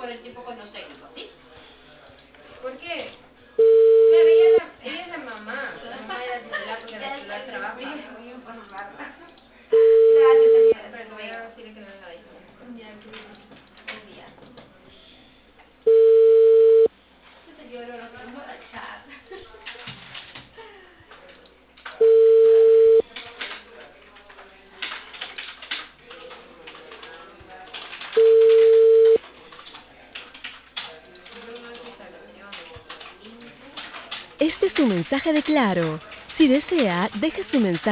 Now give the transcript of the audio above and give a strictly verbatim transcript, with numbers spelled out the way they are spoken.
por el tiempo con los técnicos, ¿sí? ¿Por qué? Claro, ella es la, ella es la mamá. La mamá de la titular porque la titular trabaja. Voy a, voy a informarla. Gracias, señora. Pero voy a decirle que no venga ahí. Ya, qué buen día. Esta señora no quiere emborrachar. Este es un mensaje de Claro. Si desea, deje su mensaje.